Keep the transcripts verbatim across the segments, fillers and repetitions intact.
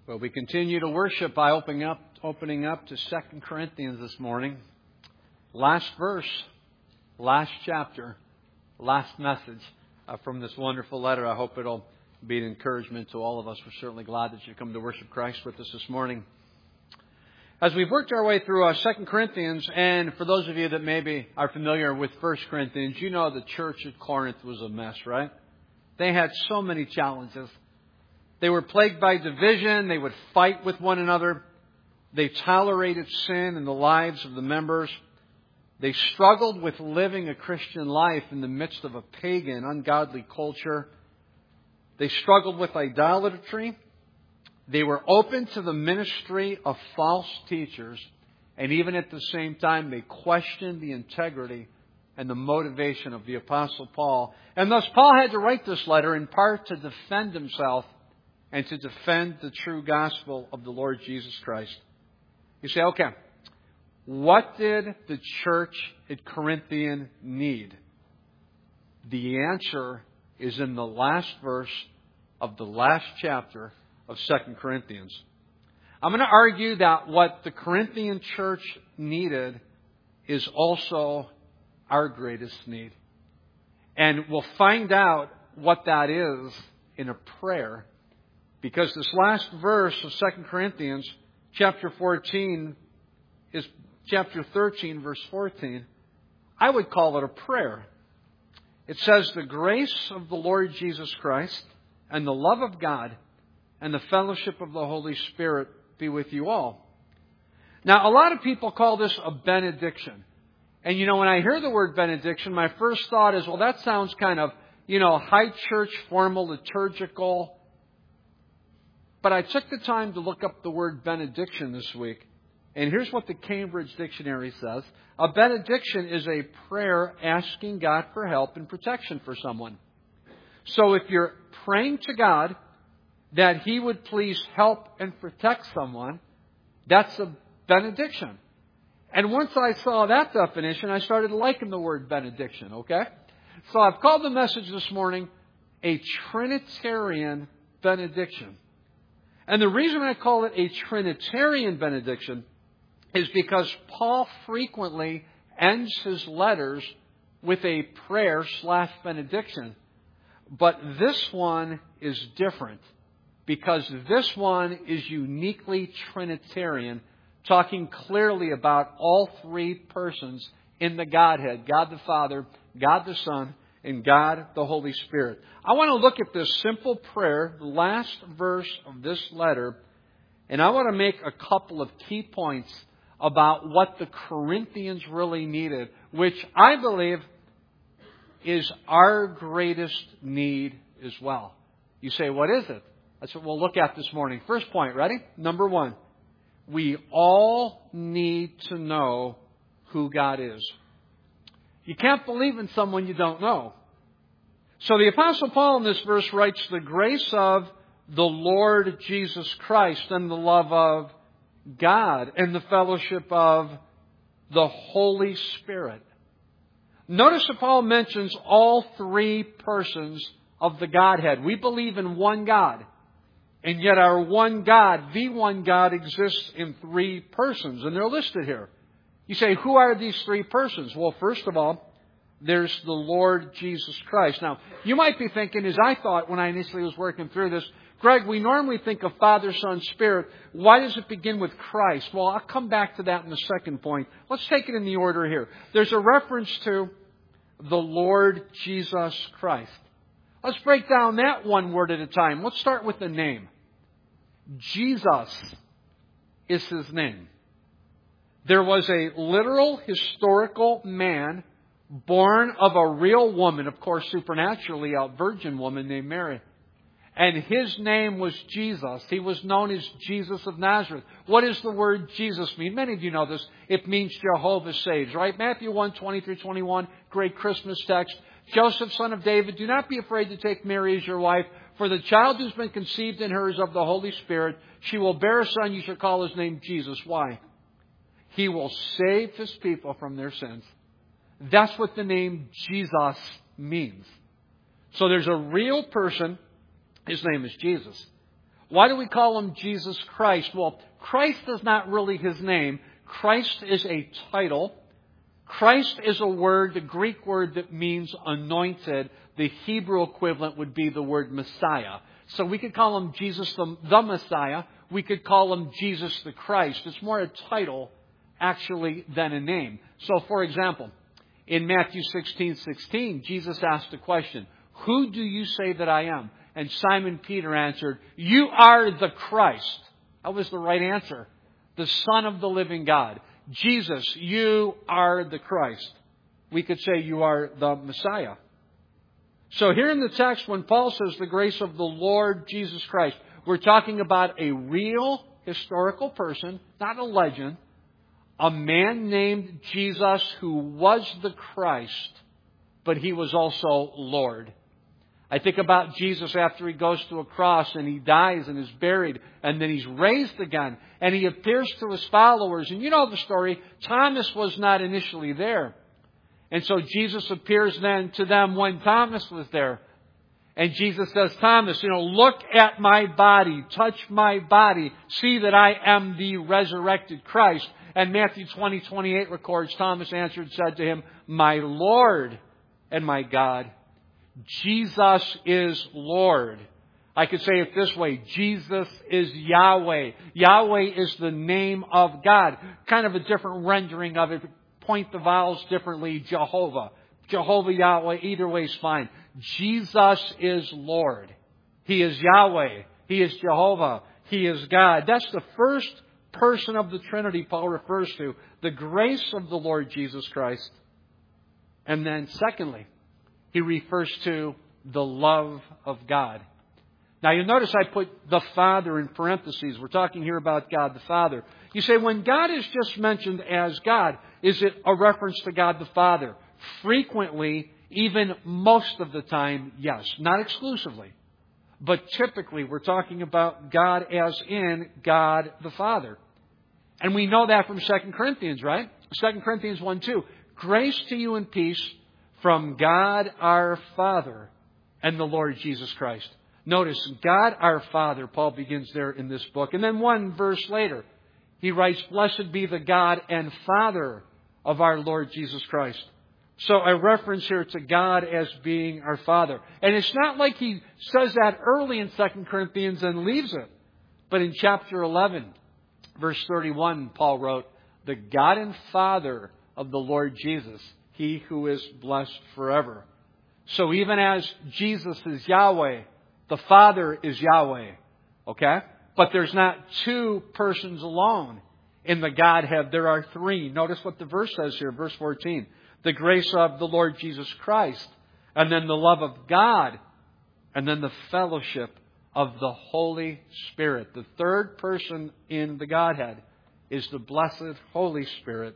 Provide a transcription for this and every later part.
Well, we continue to worship by opening up, opening up to Second Corinthians this morning. Last verse, last chapter, last message uh, from this wonderful letter. I hope it'll be an encouragement to all of us. We're certainly glad that you come to worship Christ with us this morning. As we've worked our way through uh, Second Corinthians, and for those of you that maybe are familiar with First Corinthians, you know the church at Corinth was a mess, right? They had so many challenges. They were plagued by division. They would fight with one another. They tolerated sin in the lives of the members. They struggled with living a Christian life in the midst of a pagan, ungodly culture. They struggled with idolatry. They were open to the ministry of false teachers. And even at the same time, they questioned the integrity and the motivation of the Apostle Paul. And thus, Paul had to write this letter in part to defend himself and to defend the true gospel of the Lord Jesus Christ. You say, okay, what did the church at Corinthian need? The answer is in the last verse of the last chapter of Second Corinthians. I'm going to argue that what the Corinthian church needed is also our greatest need. And we'll find out what that is in a prayer. Because this last verse of Second Corinthians, chapter fourteen, is chapter thirteen, verse fourteen. I would call it a prayer. It says, "The grace of the Lord Jesus Christ and the love of God and the fellowship of the Holy Spirit be with you all." Now, a lot of people call this a benediction. And, you know, when I hear the word benediction, my first thought is, well, that sounds kind of, you know, high church, formal, liturgical. But I took the time to look up the word benediction this week. And here's what the Cambridge Dictionary says. A benediction is a prayer asking God for help and protection for someone. So if you're praying to God that He would please help and protect someone, that's a benediction. And once I saw that definition, I started liking the word benediction, okay? So I've called the message this morning a Trinitarian benediction. And the reason I call it a Trinitarian benediction is because Paul frequently ends his letters with a prayer slash benediction. But this one is different because this one is uniquely Trinitarian, talking clearly about all three persons in the Godhead, God the Father, God the Son, and God the Holy Spirit. I want to look at this simple prayer, the last verse of this letter, and I want to make a couple of key points about what the Corinthians really needed, which I believe is our greatest need as well. You say, what is it? That's what we'll look at this morning. First point, ready? Number one, we all need to know who God is. You can't believe in someone you don't know. So the Apostle Paul in this verse writes, "The grace of the Lord Jesus Christ and the love of God and the fellowship of the Holy Spirit." Notice that Paul mentions all three persons of the Godhead. We believe in one God. And yet our one God, the one God, exists in three persons. And they're listed here. You say, who are these three persons? Well, first of all, there's the Lord Jesus Christ. Now, you might be thinking, as I thought when I initially was working through this, Greg, we normally think of Father, Son, Spirit. Why does it begin with Christ? Well, I'll come back to that in the second point. Let's take it in the order here. There's a reference to the Lord Jesus Christ. Let's break down that one word at a time. Let's start with the name. Jesus is His name. There was a literal historical man born of a real woman, of course, supernaturally, a virgin woman named Mary. And His name was Jesus. He was known as Jesus of Nazareth. What does the word Jesus mean? Many of you know this. It means Jehovah saves, right? Matthew one, twenty through twenty-one, great Christmas text. Joseph, son of David, do not be afraid to take Mary as your wife, for the child who's been conceived in her is of the Holy Spirit. She will bear a son. You shall call His name Jesus. Why? He will save His people from their sins. That's what the name Jesus means. So there's a real person. His name is Jesus. Why do we call Him Jesus Christ? Well, Christ is not really His name. Christ is a title. Christ is a word, the Greek word that means anointed. The Hebrew equivalent would be the word Messiah. So we could call Him Jesus the, the Messiah. We could call Him Jesus the Christ. It's more a title, actually, than a name. So, for example, in Matthew sixteen sixteen, Jesus asked a question, "Who do you say that I am?" And Simon Peter answered, "You are the Christ." That was the right answer. The Son of the living God. Jesus, you are the Christ. We could say you are the Messiah. So here in the text, when Paul says the grace of the Lord Jesus Christ, we're talking about a real historical person, not a legend, a man named Jesus who was the Christ, but He was also Lord. I think about Jesus after He goes to a cross and He dies and is buried and then He's raised again and He appears to His followers. And you know the story. Thomas was not initially there. And so Jesus appears then to them when Thomas was there. And Jesus says, "Thomas, you know, look at my body, touch my body, see that I am the resurrected Christ." And Matthew twenty twenty-eight records, Thomas answered and said to Him, "My Lord and my God." Jesus is Lord. I could say it this way. Jesus is Yahweh. Yahweh is the name of God. Kind of a different rendering of it. Point the vowels differently. Jehovah. Jehovah, Yahweh. Either way is fine. Jesus is Lord. He is Yahweh. He is Jehovah. He is God. That's the first person of the Trinity Paul refers to. The grace of the Lord Jesus Christ. And then secondly, He refers to the love of God. Now you'll notice I put the Father in parentheses. We're talking here about God the Father. You say, when God is just mentioned as God, is it a reference to God the Father? Frequently, even most of the time, yes. Not exclusively. But typically, we're talking about God as in God the Father. And we know that from Second Corinthians, right? Second Corinthians one two. Grace to you and peace from God our Father and the Lord Jesus Christ. Notice, God our Father, Paul begins there in this book. And then one verse later, he writes, "Blessed be the God and Father of our Lord Jesus Christ." So a reference here to God as being our Father. And it's not like he says that early in Second Corinthians and leaves it. But in chapter eleven, verse thirty-one, Paul wrote, "The God and Father of the Lord Jesus, He who is blessed forever." So even as Jesus is Yahweh, the Father is Yahweh. Okay? But there's not two persons alone in the Godhead. There are three. Notice what the verse says here, verse fourteen. The grace of the Lord Jesus Christ, and then the love of God, and then the fellowship of the Holy Spirit. The third person in the Godhead is the blessed Holy Spirit.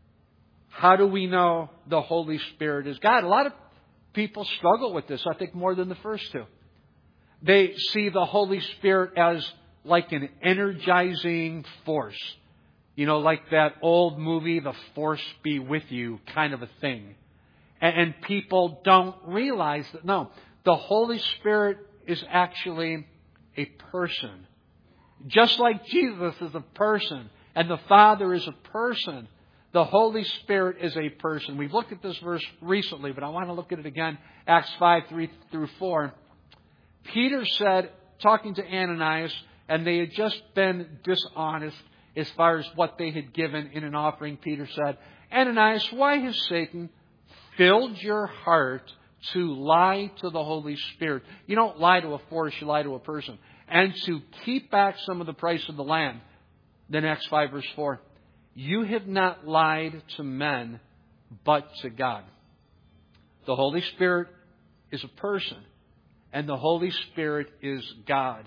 How do we know the Holy Spirit is God? A lot of people struggle with this, I think, more than the first two. They see the Holy Spirit as like an energizing force. You know, like that old movie, The Force Be With You kind of a thing. And, and people don't realize that, no, the Holy Spirit is actually a person. Just like Jesus is a person and the Father is a person, the Holy Spirit is a person. We've looked at this verse recently, but I want to look at it again. Acts five, three through four. Peter said, talking to Ananias, and they had just been dishonest as far as what they had given in an offering. Peter said, "Ananias, why has Satan filled your heart to lie to the Holy Spirit?" You don't lie to a force, you lie to a person. "And to keep back some of the price of the land." Then Acts five, verse four. "You have not lied to men, but to God." The Holy Spirit is a person, and the Holy Spirit is God.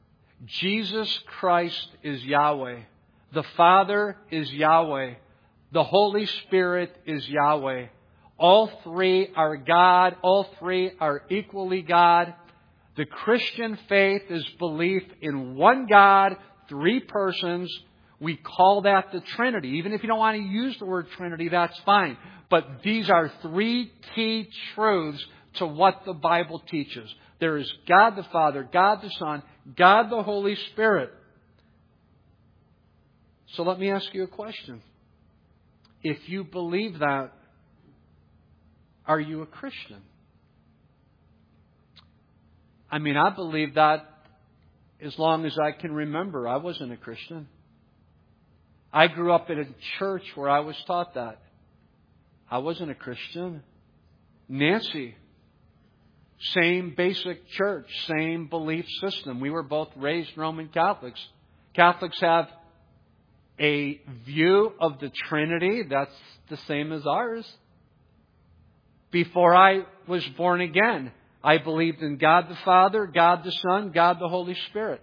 Jesus Christ is Yahweh. The Father is Yahweh. The Holy Spirit is Yahweh. All three are God. All three are equally God. The Christian faith is belief in one God, three persons. We call that the Trinity. Even if you don't want to use the word Trinity, that's fine. But these are three key truths to what the Bible teaches. There is God the Father, God the Son, God the Holy Spirit. So let me ask you a question. If you believe that, are you a Christian? I mean, I believe that as long as I can remember. I wasn't a Christian. I grew up in a church where I was taught that. I wasn't a Christian. Nancy, same basic church, same belief system. We were both raised Roman Catholics. Catholics have a view of the Trinity that's the same as ours. Before I was born again, I believed in God the Father, God the Son, God the Holy Spirit.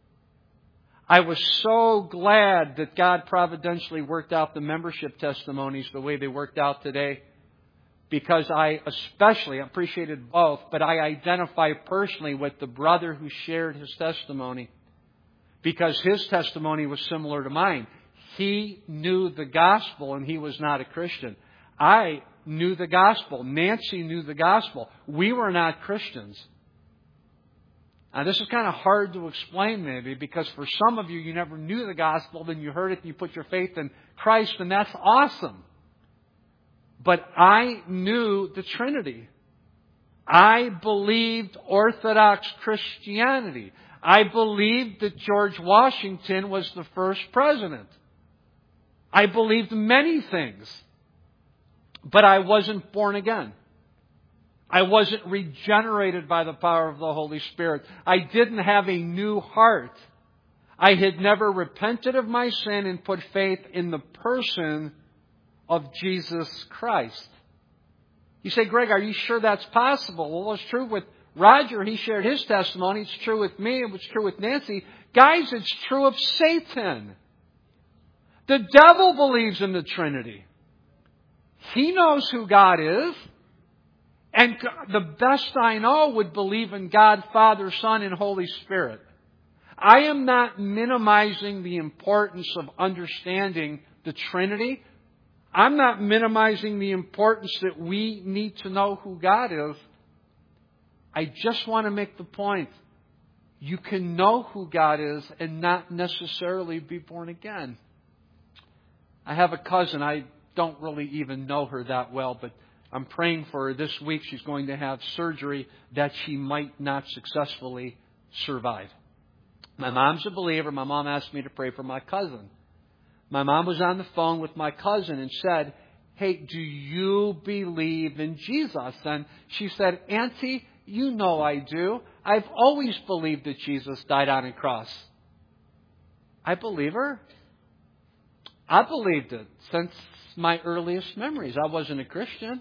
I was so glad that God providentially worked out the membership testimonies the way they worked out today, because I especially appreciated both, but I identify personally with the brother who shared his testimony, because his testimony was similar to mine. He knew the gospel and he was not a Christian. I knew the gospel. Nancy knew the gospel. We were not Christians. Now, this is kind of hard to explain maybe, because for some of you, you never knew the gospel, then you heard it and you put your faith in Christ, and that's awesome. But I knew the Trinity. I believed Orthodox Christianity. I believed that George Washington was the first president. I believed many things. But I wasn't born again. I wasn't regenerated by the power of the Holy Spirit. I didn't have a new heart. I had never repented of my sin and put faith in the person of Jesus Christ. You say, Greg, are you sure that's possible? Well, it's true with Roger. He shared his testimony. It's true with me. It was true with Nancy. Guys, it's true of Satan. The devil believes in the Trinity. He knows who God is. And the best I know would believe in God, Father, Son, and Holy Spirit. I am not minimizing the importance of understanding the Trinity. I'm not minimizing the importance that we need to know who God is. I just want to make the point. You can know who God is and not necessarily be born again. I have a cousin. I don't really even know her that well, but I'm praying for her this week. She's going to have surgery that she might not successfully survive. My mom's a believer. My mom asked me to pray for my cousin. My mom was on the phone with my cousin and said, hey, do you believe in Jesus? And she said, Auntie, you know I do. I've always believed that Jesus died on a cross. I believe her. I believed it since my earliest memories. I wasn't a Christian.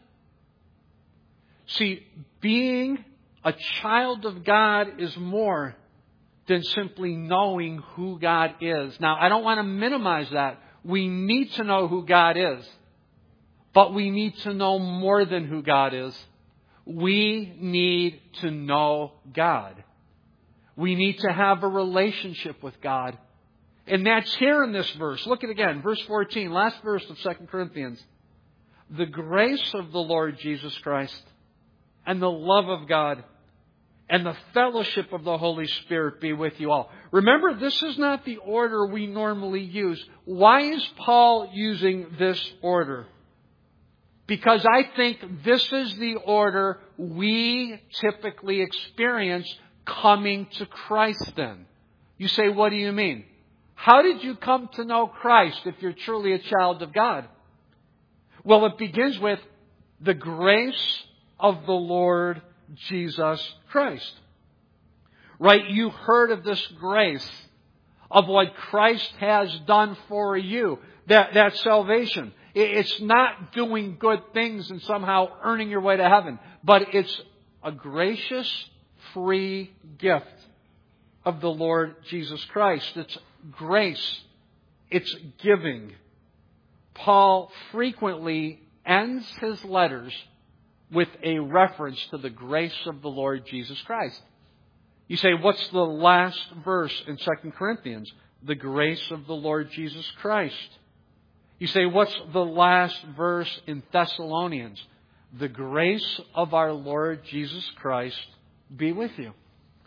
See, being a child of God is more than simply knowing who God is. Now, I don't want to minimize that. We need to know who God is. But we need to know more than who God is. We need to know God. We need to have a relationship with God. And that's here in this verse. Look at it again. Verse fourteen, last verse of Second Corinthians. The grace of the Lord Jesus Christ and the love of God and the fellowship of the Holy Spirit be with you all. Remember, this is not the order we normally use. Why is Paul using this order? Because I think this is the order we typically experience coming to Christ in. You say, what do you mean? How did you come to know Christ if you're truly a child of God? Well, it begins with the grace of the Lord Jesus Christ. Right? You heard of this grace of what Christ has done for you. That, that salvation. It's not doing good things and somehow earning your way to heaven. But it's a gracious, free gift of the Lord Jesus Christ. It's grace. It's giving. Paul frequently ends his letters with a reference to the grace of the Lord Jesus Christ. You say, what's the last verse in Second Corinthians? The grace of the Lord Jesus Christ. You say, what's the last verse in Thessalonians? The grace of our Lord Jesus Christ be with you. You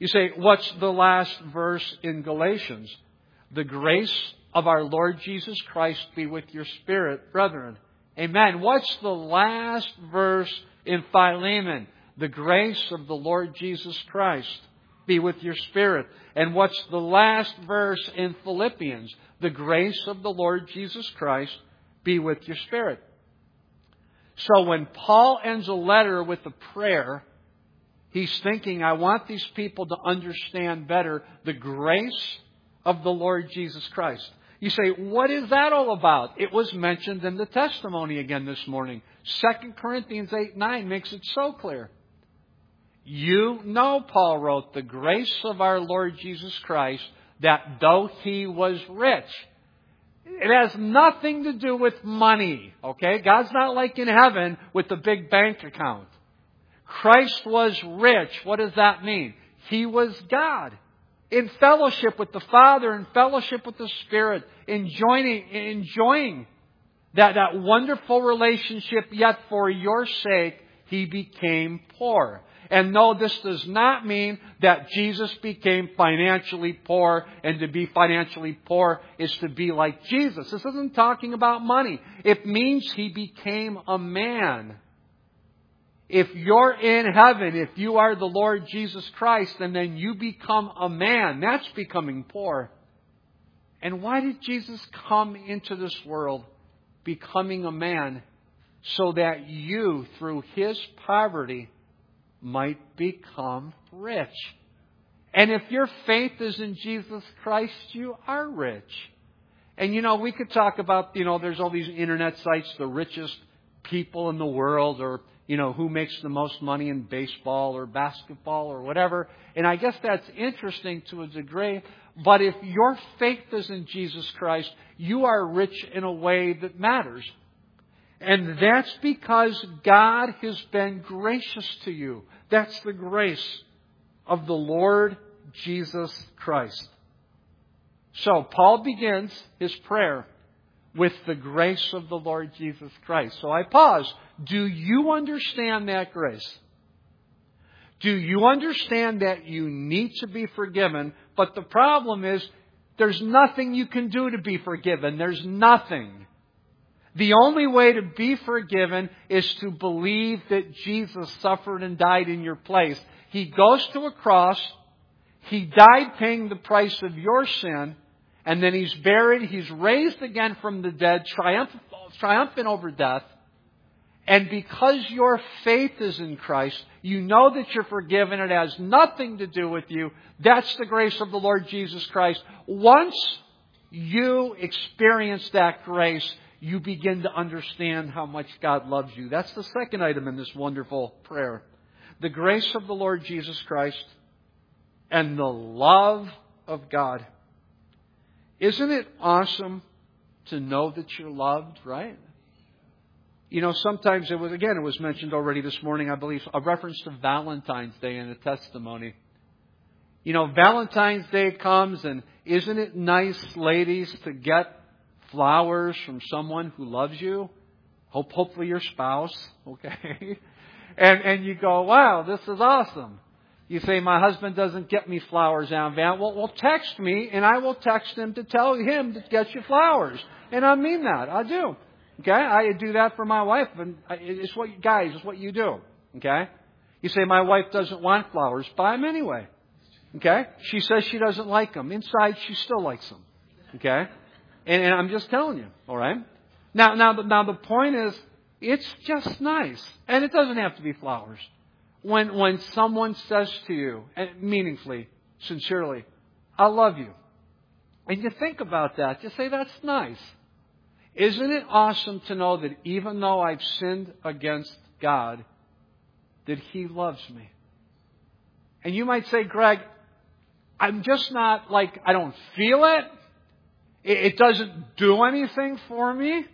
You say, what's the last verse in Galatians? The grace of our Lord Jesus Christ be with your spirit, brethren. Amen. What's the last verse in Philemon? The grace of the Lord Jesus Christ be with your spirit. And what's the last verse in Philippians? The grace of the Lord Jesus Christ be with your spirit. So when Paul ends a letter with a prayer, he's thinking, I want these people to understand better the grace of the Lord Jesus Christ. You say, what is that all about? It was mentioned in the testimony again this morning. Second Corinthians eight nine makes it so clear. You know, Paul wrote, the grace of our Lord Jesus Christ, that though He was rich. It has nothing to do with money, okay? God's not like in heaven with the big bank account. Christ was rich. What does that mean? He was God. In fellowship with the Father, in fellowship with the Spirit, enjoying, enjoying that, that wonderful relationship, yet for your sake, He became poor. And no, this does not mean that Jesus became financially poor, and to be financially poor is to be like Jesus. This isn't talking about money. It means He became a man. If you're in heaven, if you are the Lord Jesus Christ, and then you become a man, that's becoming poor. And why did Jesus come into this world becoming a man? So that you, through His poverty, might become rich. And if your faith is in Jesus Christ, you are rich. And you know, we could talk about, you know, there's all these internet sites, the richest people in the world, or, you know, who makes the most money in baseball or basketball or whatever. And I guess that's interesting to a degree. But if your faith is in Jesus Christ, you are rich in a way that matters. And that's because God has been gracious to you. That's the grace of the Lord Jesus Christ. So Paul begins his prayer with the grace of the Lord Jesus Christ. So I pause. Do you understand that grace? Do you understand that you need to be forgiven? But the problem is, there's nothing you can do to be forgiven. There's nothing. The only way to be forgiven is to believe that Jesus suffered and died in your place. He goes to a cross. He died paying the price of your sin. And then He's buried. He's raised again from the dead, triumphant, triumphant over death. And because your faith is in Christ, you know that you're forgiven. It has nothing to do with you. That's the grace of the Lord Jesus Christ. Once you experience that grace, you begin to understand how much God loves you. That's the second item in this wonderful prayer. The grace of the Lord Jesus Christ and the love of God. Isn't it awesome to know that you're loved, right? You know, sometimes it was, again, it was mentioned already this morning, I believe, a reference to Valentine's Day in the testimony. You know, Valentine's Day comes, and isn't it nice, ladies, to get flowers from someone who loves you? Hope, hopefully your spouse, okay? And and you go, wow, this is awesome. You say, my husband doesn't get me flowers on Val. Well, well, text me, and I will text him to tell him to get you flowers. And I mean that. I do. Okay? I do that for my wife, and it's what, guys, it's what you do. Okay? You say, my wife doesn't want flowers. Buy them anyway. Okay? She says she doesn't like them. Inside, she still likes them. Okay? And, and I'm just telling you. All right? Now, now, now the point is, it's just nice. And it doesn't have to be flowers. When when someone says to you, and meaningfully, sincerely, I love you. And you think about that. You say, that's nice. Isn't it awesome to know that even though I've sinned against God, that He loves me? And you might say, Greg, I'm just not like, I don't feel it. It, it doesn't do anything for me.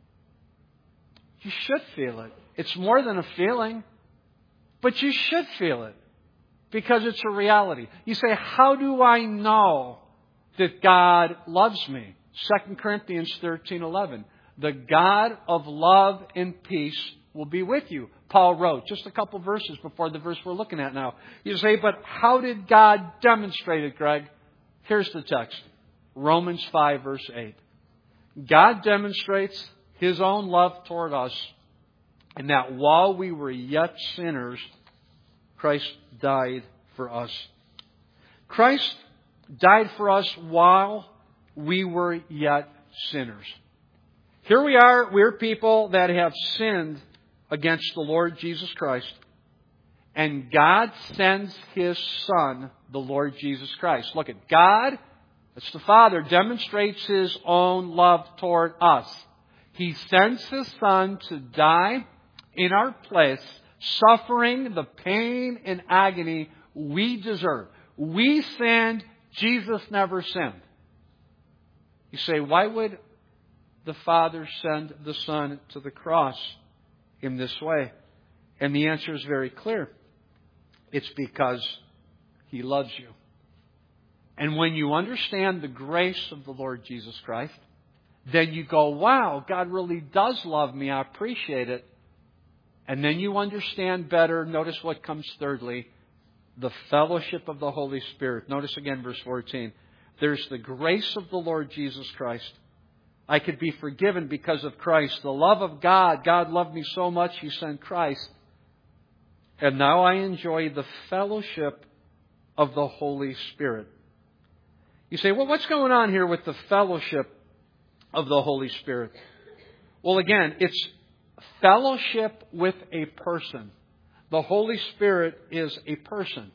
You should feel it. It's more than a feeling. But you should feel it. Because it's a reality. You say, how do I know that God loves me? Second Corinthians thirteen eleven. The God of love and peace will be with you. Paul wrote, just a couple verses before the verse we're looking at now. You say, but how did God demonstrate it, Greg? Here's the text. Romans five, verse eight. God demonstrates His own love toward us, and that while we were yet sinners, Christ died for us. Christ died for us while we were yet sinners. Here we are, we're people that have sinned against the Lord Jesus Christ. And God sends His Son, the Lord Jesus Christ. Look at God, that's the Father, demonstrates His own love toward us. He sends His Son to die in our place, suffering the pain and agony we deserve. We sinned, Jesus never sinned. You say, why would the Father send the Son to the cross in this way? And the answer is very clear. It's because He loves you. And when you understand the grace of the Lord Jesus Christ, then you go, wow, God really does love me. I appreciate it. And then you understand better. Notice what comes thirdly. The fellowship of the Holy Spirit. Notice again verse fourteen. There's the grace of the Lord Jesus Christ. I could be forgiven because of Christ. The love of God. God loved me so much, He sent Christ. And now I enjoy the fellowship of the Holy Spirit. You say, well, what's going on here with the fellowship of the Holy Spirit? Well, again, it's fellowship with a person. The Holy Spirit is a person.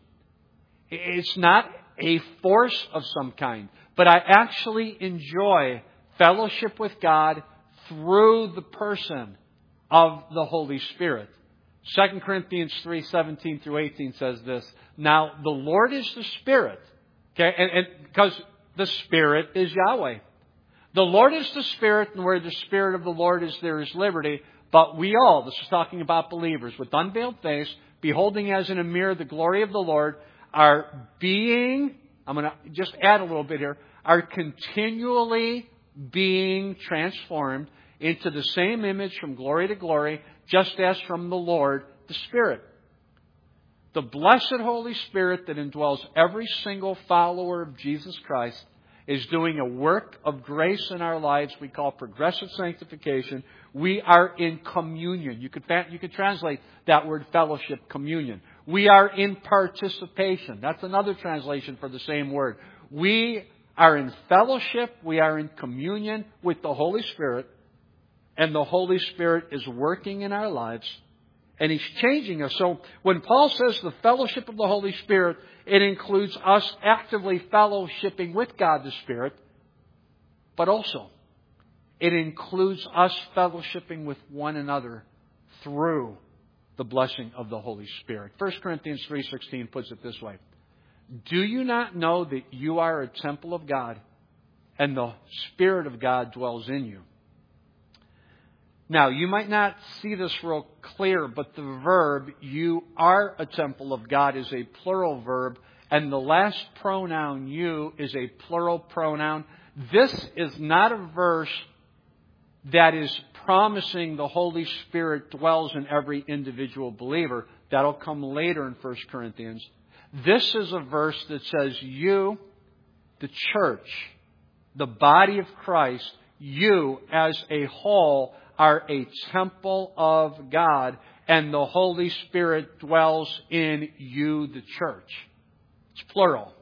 It's not a force of some kind, but I actually enjoy fellowship with God through the person of the Holy Spirit. Second Corinthians three, seventeen through eighteen says this. Now, the Lord is the Spirit. Okay, and, and because the Spirit is Yahweh. The Lord is the Spirit, and where the Spirit of the Lord is, there is liberty. But we all, this is talking about believers, with unveiled face, beholding as in a mirror the glory of the Lord, are being, I'm going to just add a little bit here, are continually being transformed into the same image from glory to glory, just as from the Lord, the Spirit. The blessed Holy Spirit that indwells every single follower of Jesus Christ is doing a work of grace in our lives we call progressive sanctification. We are in communion. You could, you could translate that word fellowship, communion. We are in participation. That's another translation for the same word. We are in fellowship. We are in communion with the Holy Spirit. And the Holy Spirit is working in our lives. And He's changing us. So when Paul says the fellowship of the Holy Spirit, it includes us actively fellowshipping with God the Spirit. But also, it includes us fellowshipping with one another through the blessing of the Holy Spirit. First Corinthians three sixteen puts it this way. Do you not know that you are a temple of God and the Spirit of God dwells in you? Now, you might not see this real clear, but the verb, you are a temple of God, is a plural verb, and the last pronoun, you, is a plural pronoun. This is not a verse that is promising the Holy Spirit dwells in every individual believer. That'll come later in First Corinthians. This is a verse that says you, the church, the body of Christ, you as a whole are a temple of God, and the Holy Spirit dwells in you, the church. It's plural.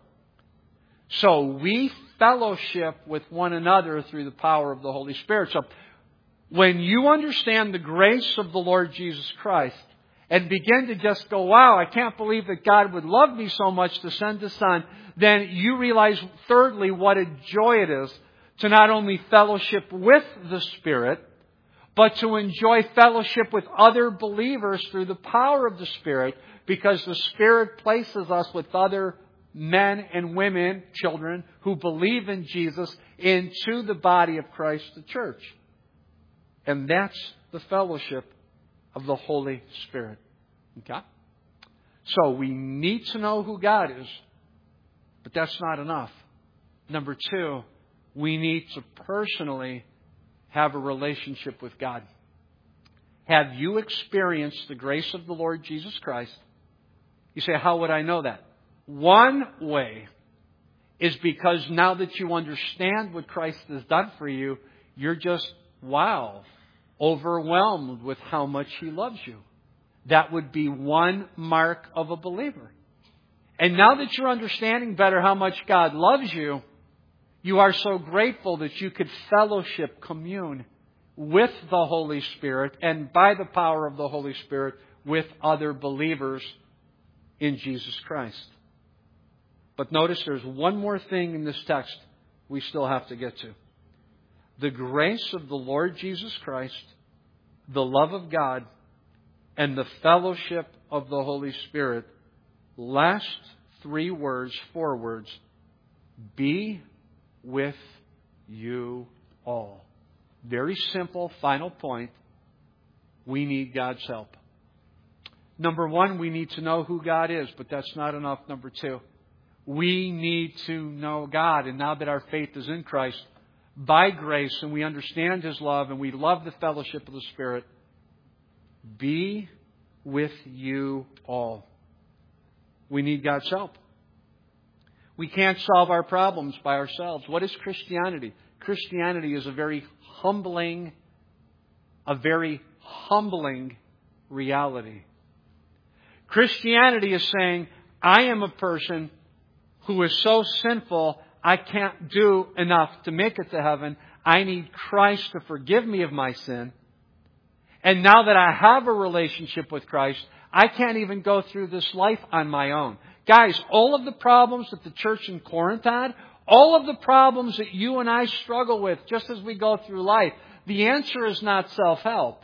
So we fellowship with one another through the power of the Holy Spirit. So when you understand the grace of the Lord Jesus Christ and begin to just go, wow, I can't believe that God would love me so much to send His Son, then you realize, thirdly, what a joy it is to not only fellowship with the Spirit, but to enjoy fellowship with other believers through the power of the Spirit, because the Spirit places us with other men and women, children, who believe in Jesus into the body of Christ, the church. And that's the fellowship of the Holy Spirit. Okay? So we need to know who God is, but that's not enough. Number two, we need to personally have a relationship with God. Have you experienced the grace of the Lord Jesus Christ? You say, how would I know that? One way is because now that you understand what Christ has done for you, you're just, wow, overwhelmed with how much He loves you. That would be one mark of a believer. And now that you're understanding better how much God loves you, you are so grateful that you could fellowship, commune with the Holy Spirit and by the power of the Holy Spirit with other believers in Jesus Christ. But notice there's one more thing in this text we still have to get to. The grace of the Lord Jesus Christ, the love of God, and the fellowship of the Holy Spirit. Last three words, four words. Be with you all. Very simple, final point. We need God's help. Number one, we need to know who God is, but that's not enough. Number two, we need to know God. And now that our faith is in Christ, by grace, and we understand His love, and we love the fellowship of the Spirit, be with you all. We need God's help. We can't solve our problems by ourselves. What is Christianity? Christianity is a very humbling, a very humbling reality. Christianity is saying, I am a person who is so sinful, I can't do enough to make it to heaven. I need Christ to forgive me of my sin. And now that I have a relationship with Christ, I can't even go through this life on my own. Guys, all of the problems that the church in Corinth had, all of the problems that you and I struggle with just as we go through life, the answer is not self-help.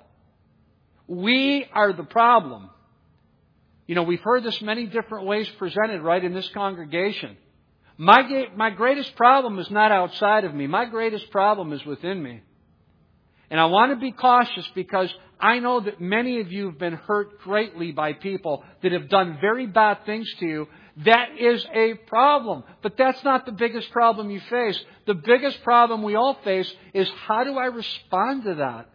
We are the problem. You know, we've heard this many different ways presented, right, in this congregation. My, my greatest problem is not outside of me. My greatest problem is within me. And I want to be cautious because I know that many of you have been hurt greatly by people that have done very bad things to you. That is a problem. But that's not the biggest problem you face. The biggest problem we all face is, how do I respond to that?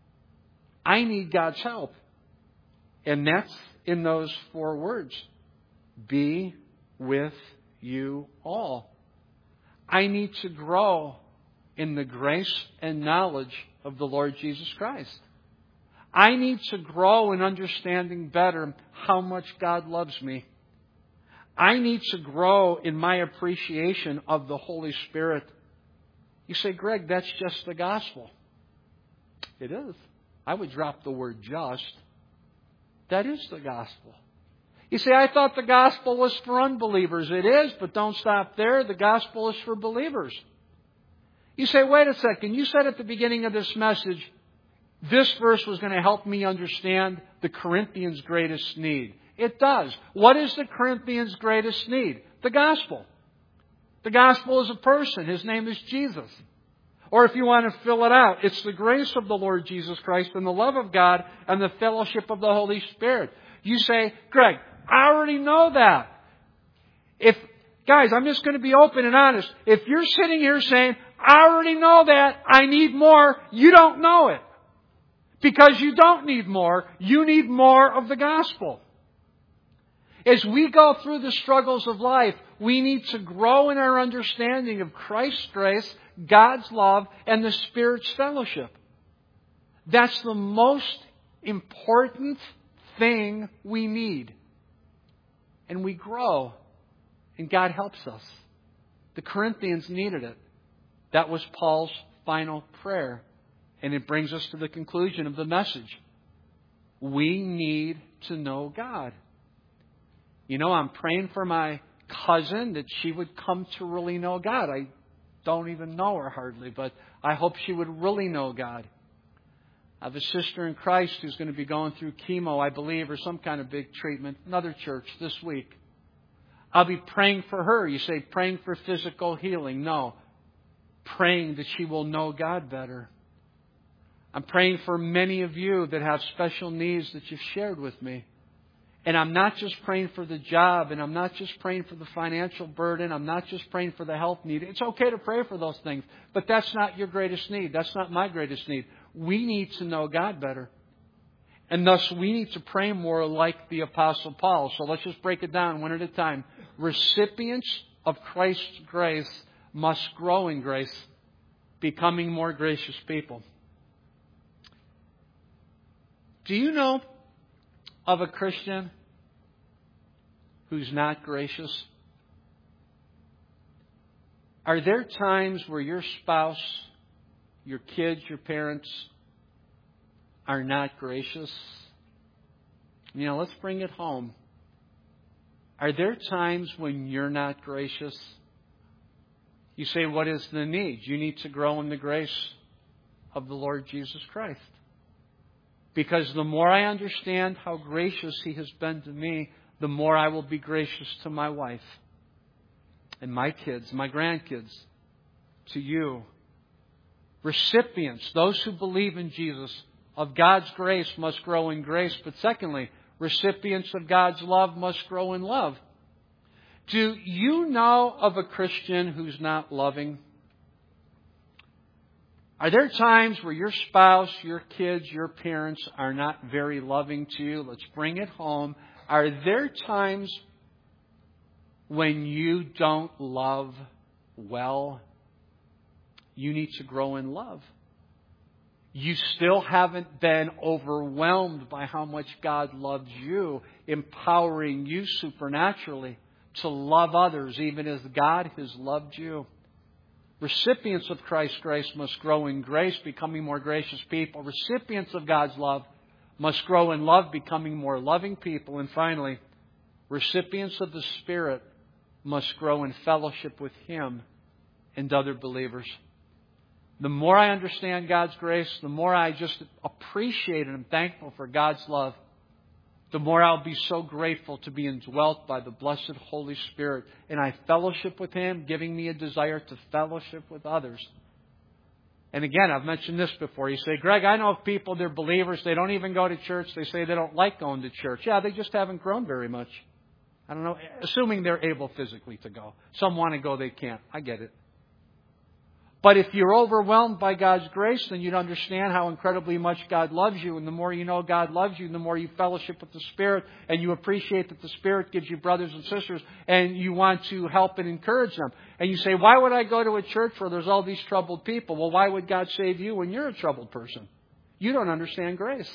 I need God's help. And that's in those four words. Be with you all. I need to grow in the grace and knowledge of the Lord Jesus Christ. I need to grow in understanding better how much God loves me. I need to grow in my appreciation of the Holy Spirit. You say, Greg, that's just the gospel. It is. I would drop the word just. That is the gospel. You say, I thought the gospel was for unbelievers. It is, but don't stop there. The gospel is for believers. You say, wait a second. You said at the beginning of this message, this verse was going to help me understand the Corinthians' greatest need. It does. What is the Corinthians' greatest need? The gospel. The gospel is a person. His name is Jesus. Or if you want to fill it out, it's the grace of the Lord Jesus Christ and the love of God and the fellowship of the Holy Spirit. You say, Greg, I already know that. If, guys, I'm just going to be open and honest. If you're sitting here saying, I already know that, I need more, you don't know it. Because you don't need more, you need more of the gospel. As we go through the struggles of life, we need to grow in our understanding of Christ's grace, God's love, and the Spirit's fellowship. That's the most important thing we need. And we grow, and God helps us. The Corinthians needed it. That was Paul's final prayer. And it brings us to the conclusion of the message. We need to know God. You know, I'm praying for my cousin that she would come to really know God. I don't even know her hardly, but I hope she would really know God. I have a sister in Christ who's going to be going through chemo, I believe, or some kind of big treatment. Another church this week. I'll be praying for her. You say praying for physical healing. No. Praying that she will know God better. I'm praying for many of you that have special needs that you've shared with me. And I'm not just praying for the job, and I'm not just praying for the financial burden. I'm not just praying for the health need. It's okay to pray for those things, but that's not your greatest need. That's not my greatest need. We need to know God better. And thus we need to pray more like the Apostle Paul. So let's just break it down one at a time. Recipients of Christ's grace must grow in grace, becoming more gracious people. Do you know of a Christian who's not gracious? Are there times where your spouse, your kids, your parents are not gracious? You know, let's bring it home. Are there times when you're not gracious? You say, what is the need? You need to grow in the grace of the Lord Jesus Christ. Because the more I understand how gracious He has been to me, the more I will be gracious to my wife and my kids, my grandkids, to you. Recipients, those who believe in Jesus, of God's grace must grow in grace. But secondly, recipients of God's love must grow in love. Do you know of a Christian who's not loving? Are there times where your spouse, your kids, your parents are not very loving to you? Let's bring it home. Are there times when you don't love well? You need to grow in love. You still haven't been overwhelmed by how much God loves you, empowering you supernaturally to love others even as God has loved you. Recipients of Christ's grace must grow in grace, becoming more gracious people. Recipients of God's love must grow in love, becoming more loving people. And finally, recipients of the Spirit must grow in fellowship with Him and other believers. The more I understand God's grace, the more I just appreciate and am thankful for God's love, the more I'll be so grateful to be indwelt by the blessed Holy Spirit. And I fellowship with Him, giving me a desire to fellowship with others. And again, I've mentioned this before. You say, Greg, I know of people, they're believers, they don't even go to church. They say they don't like going to church. Yeah, they just haven't grown very much. I don't know, assuming they're able physically to go. Some want to go, they can't. I get it. But if you're overwhelmed by God's grace, then you'd understand how incredibly much God loves you. And the more you know God loves you, the more you fellowship with the Spirit, and you appreciate that the Spirit gives you brothers and sisters, and you want to help and encourage them. And you say, why would I go to a church where there's all these troubled people? Well, why would God save you when you're a troubled person? You don't understand grace.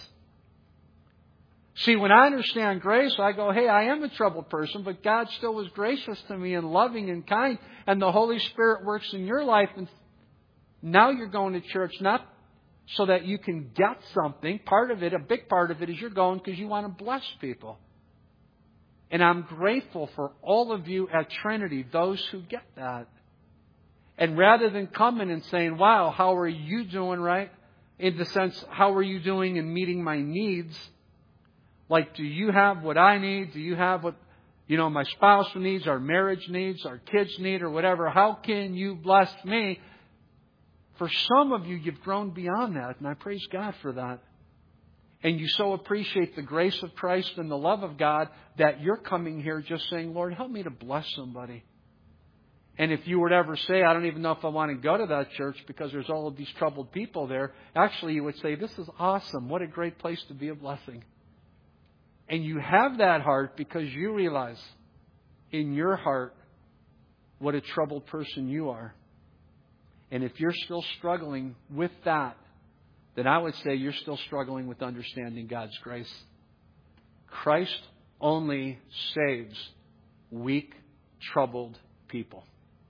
See, when I understand grace, I go, hey, I am a troubled person, but God still was gracious to me and loving and kind, and the Holy Spirit works in your life. And now you're going to church not so that you can get something. Part of it, a big part of it, is you're going because you want to bless people. And I'm grateful for all of you at Trinity, those who get that. And rather than coming and saying, wow, how are you doing, right? In the sense, how are you doing in meeting my needs? Like, do you have what I need? Do you have what, you know, my spouse needs, our marriage needs, our kids need, or whatever? How can you bless me? For some of you, you've grown beyond that, and I praise God for that. And you so appreciate the grace of Christ and the love of God that you're coming here just saying, Lord, help me to bless somebody. And if you were to ever say, I don't even know if I want to go to that church because there's all of these troubled people there, actually you would say, this is awesome. What a great place to be a blessing. And you have that heart because you realize in your heart what a troubled person you are. And if you're still struggling with that, then I would say you're still struggling with understanding God's grace. Christ only saves weak, troubled people.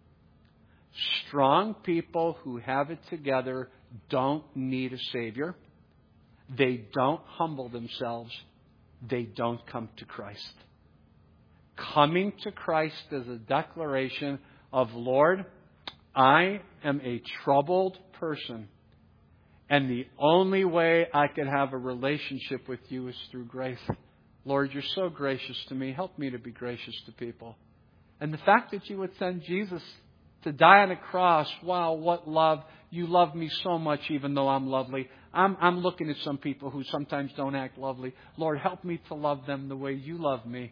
Strong people who have it together don't need a Savior. They don't humble themselves. They don't come to Christ. Coming to Christ is a declaration of, Lord, I am a troubled person, and the only way I can have a relationship with you is through grace. Lord, you're so gracious to me. Help me to be gracious to people. And the fact that you would send Jesus to die on a cross, wow, what love. You love me so much even though I'm lovely. I'm, I'm looking at some people who sometimes don't act lovely. Lord, help me to love them the way you love me.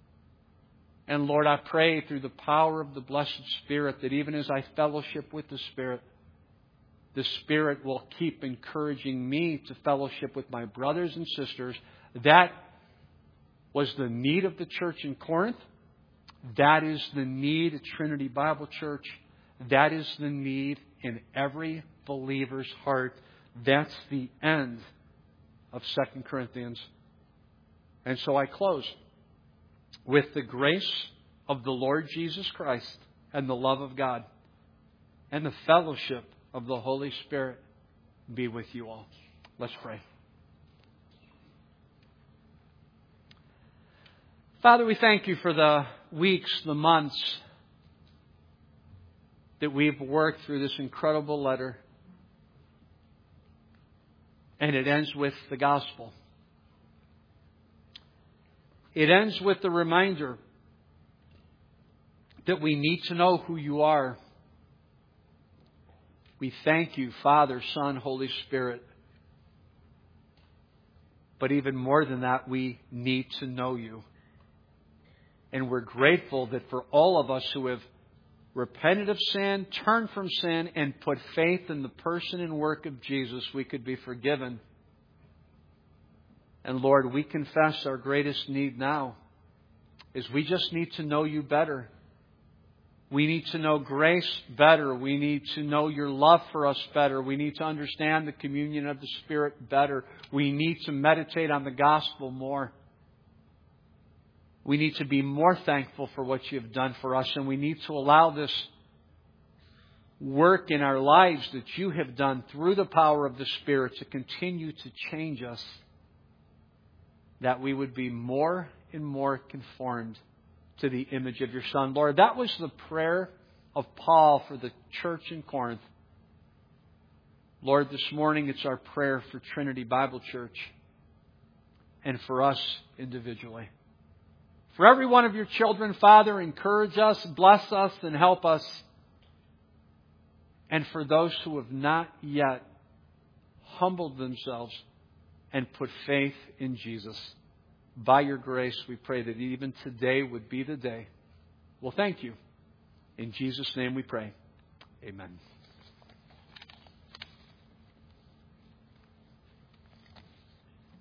And Lord, I pray through the power of the blessed Spirit that even as I fellowship with the Spirit, the Spirit will keep encouraging me to fellowship with my brothers and sisters. That was the need of the church in Corinth. That is the need at Trinity Bible Church. That is the need in every believer's heart. That's the end of Second Corinthians. And so I close with the grace of the Lord Jesus Christ and the love of God and the fellowship of the Holy Spirit be with you all. Let's pray. Father, we thank you for the weeks, the months that we've worked through this incredible letter. And it ends with the gospel. It ends with the reminder that we need to know who you are. We thank you, Father, Son, Holy Spirit. But even more than that, we need to know you. And we're grateful that for all of us who have repented of sin, turned from sin, and put faith in the person and work of Jesus, we could be forgiven. And Lord, we confess our greatest need now is we just need to know you better. We need to know grace better. We need to know your love for us better. We need to understand the communion of the Spirit better. We need to meditate on the gospel more. We need to be more thankful for what you have done for us. And we need to allow this work in our lives that you have done through the power of the Spirit to continue to change us, that we would be more and more conformed to the image of your Son. Lord, that was the prayer of Paul for the church in Corinth. Lord, this morning it's our prayer for Trinity Bible Church and for us individually. For every one of your children, Father, encourage us, bless us, and help us. And for those who have not yet humbled themselves and put faith in Jesus, by your grace, we pray that even today would be the day. Well, thank you. In Jesus' name we pray. Amen.